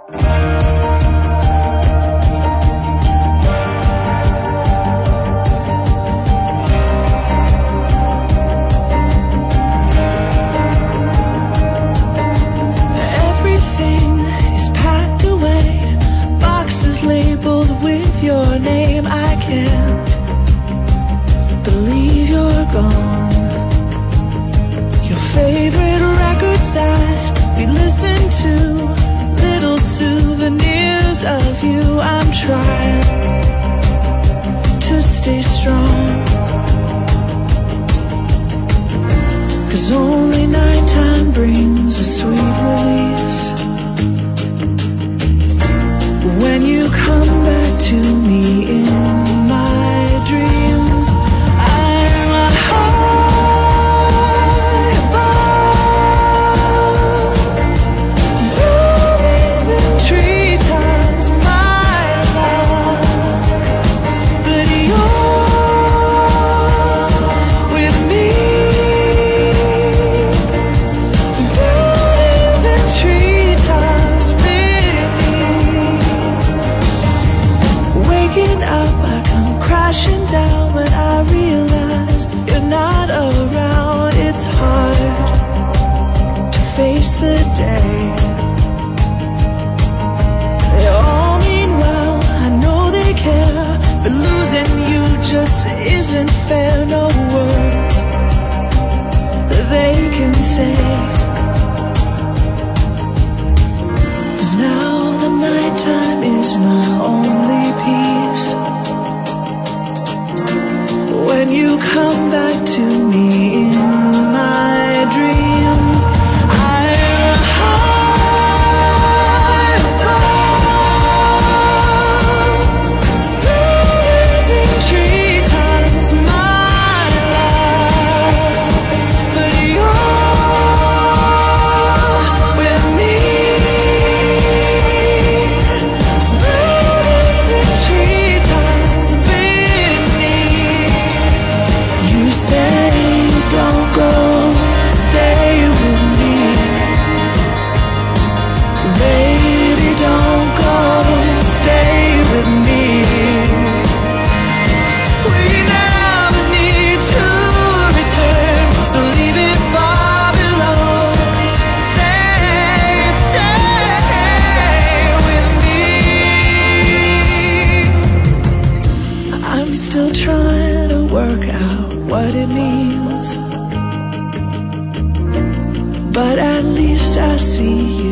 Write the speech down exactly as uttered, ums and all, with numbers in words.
Stay strong, 'cause only nighttime brings a sweet release. When you come back to me in my dreams, I'm a high above, birdies and treetops, my love. But you're with me, birdies and treetops with me. Waking up, I come crashing down when I realize you're not around. It's hard to face the day. They all mean well, I know they care, but losing you just isn't fair. No words that they can say, 'cause now the nighttime is my only peace. When you come back to me in my dreams, I'm high above, birdies and treetops, my love. But you're with me, birdies and treetops with me. You say don't go, stay with me. Baby, don't go, stay with me. We never need to return, so leave it far below. Stay, stay with me. I'm still trying to work out what it means, but at least I see you